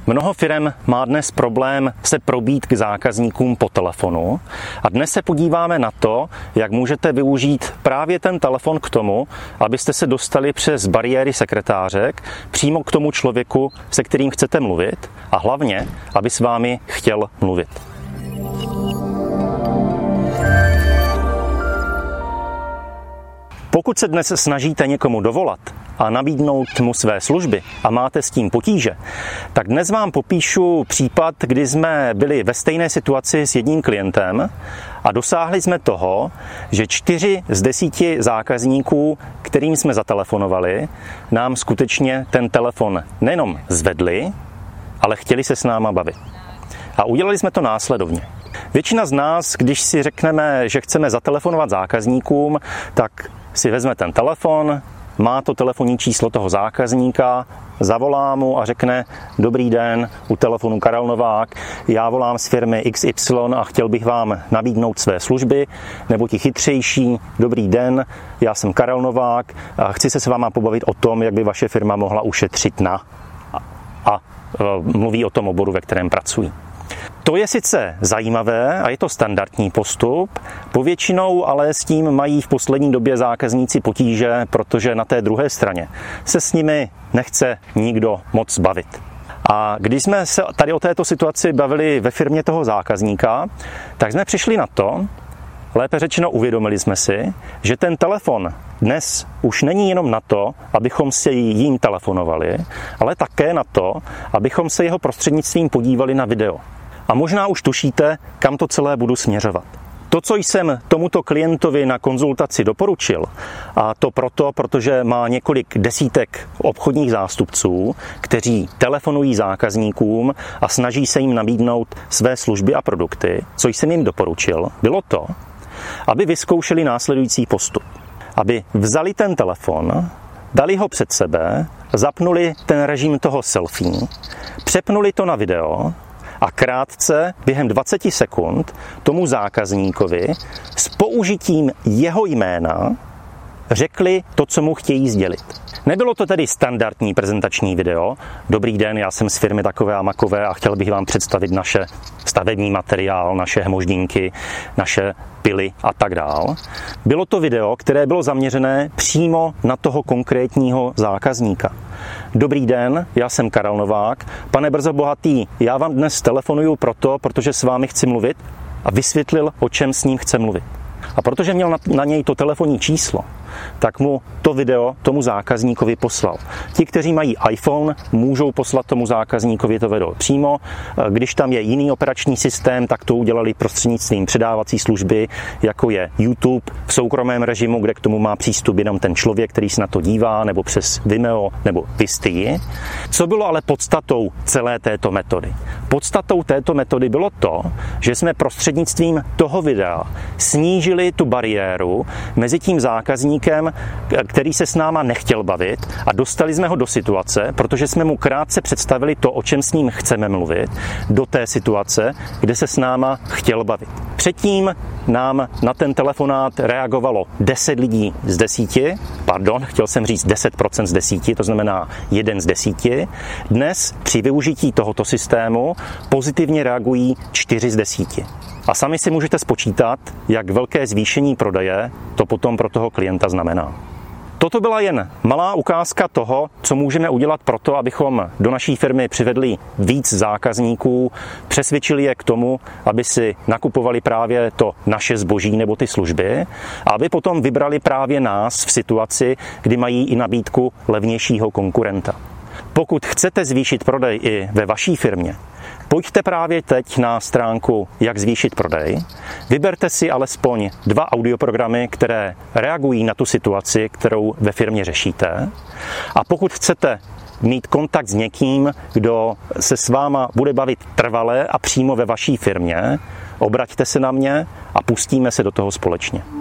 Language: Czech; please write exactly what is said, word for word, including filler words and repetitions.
Mnoho firem má dnes problém se probít k zákazníkům po telefonu a dnes se podíváme na to, jak můžete využít právě ten telefon k tomu, abyste se dostali přes bariéry sekretářek přímo k tomu člověku, se kterým chcete mluvit a hlavně, aby s vámi chtěl mluvit. Pokud se dnes snažíte někomu dovolat a nabídnout mu své služby a máte s tím potíže, tak dnes vám popíšu případ, kdy jsme byli ve stejné situaci s jedním klientem a dosáhli jsme toho, že čtyři z desíti zákazníků, kterým jsme zatelefonovali, nám skutečně ten telefon nejenom zvedli, ale chtěli se s náma bavit. A udělali jsme to následovně. Většina z nás, když si řekneme, že chceme zatelefonovat zákazníkům, tak si vezme ten telefon, má to telefonní číslo toho zákazníka, zavolá mu a řekne: dobrý den, u telefonu Karel Novák, já volám z firmy X Y a chtěl bych vám nabídnout své služby, nebo ti chytřejší: dobrý den, já jsem Karel Novák a chci se s váma pobavit o tom, jak by vaše firma mohla ušetřit na a, a mluví o tom oboru, ve kterém pracují. To je sice zajímavé a je to standardní postup, povětšinou ale s tím mají v poslední době zákazníci potíže, protože na té druhé straně se s nimi nechce nikdo moc bavit. A když jsme se tady o této situaci bavili ve firmě toho zákazníka, tak jsme přišli na to, lépe řečeno uvědomili jsme si, že ten telefon dnes už není jenom na to, abychom se jim telefonovali, ale také na to, abychom se jeho prostřednictvím podívali na video. A možná už tušíte, kam to celé budu směřovat. To, co jsem tomuto klientovi na konzultaci doporučil, a to proto, protože má několik desítek obchodních zástupců, kteří telefonují zákazníkům a snaží se jim nabídnout své služby a produkty, co jsem jim doporučil, bylo to, aby vyzkoušeli následující postup. Aby vzali ten telefon, dali ho před sebe, zapnuli ten režim toho selfie, přepnuli to na video a krátce během dvacet sekund tomu zákazníkovi s použitím jeho jména řekli to, co mu chtějí sdělit. Nebylo to tedy standardní prezentační video: dobrý den, já jsem z firmy takové a makové a chtěl bych vám představit naše stavební materiál, naše hmoždínky, naše pily a tak dál. Bylo to video, které bylo zaměřené přímo na toho konkrétního zákazníka. Dobrý den, já jsem Karel Novák. Pane Brzo Bohatý, já vám dnes telefonuju proto, protože s vámi chci mluvit, a vysvětlil, o čem s ním chce mluvit. A protože měl na, na něj to telefonní číslo, tak mu to video tomu zákazníkovi poslal. Ti, kteří mají iPhone, můžou poslat tomu zákazníkovi to video přímo. Když tam je jiný operační systém, tak to udělali prostřednictvím předávací služby, jako je YouTube v soukromém režimu, kde k tomu má přístup jenom ten člověk, který se na to dívá, nebo přes Vimeo nebo Wistii. Co bylo ale podstatou celé této metody? Podstatou této metody bylo to, že jsme prostřednictvím toho videa snížili tu bariéru mezi tím zákazníkem, který se s náma nechtěl bavit, a dostali jsme ho do situace, protože jsme mu krátce představili to, o čem s ním chceme mluvit, do té situace, kde se s náma chtěl bavit. Předtím nám na ten telefonát reagovalo deset lidí z desíti, pardon, chtěl jsem říct deset procent z desíti, to znamená jeden z desíti. Dnes při využití tohoto systému pozitivně reagují čtyři z desíti. A sami si můžete spočítat, jak velké zvýšení prodeje to potom pro toho klienta znamená. Toto byla jen malá ukázka toho, co můžeme udělat pro to, abychom do naší firmy přivedli víc zákazníků, přesvědčili je k tomu, aby si nakupovali právě to naše zboží nebo ty služby, a aby potom vybrali právě nás v situaci, kdy mají i nabídku levnějšího konkurenta. Pokud chcete zvýšit prodej i ve vaší firmě, pojďte právě teď na stránku Jak zvýšit prodej, vyberte si alespoň dva audioprogramy, které reagují na tu situaci, kterou ve firmě řešíte, a pokud chcete mít kontakt s někým, kdo se s váma bude bavit trvale a přímo ve vaší firmě, obraťte se na mě a pustíme se do toho společně.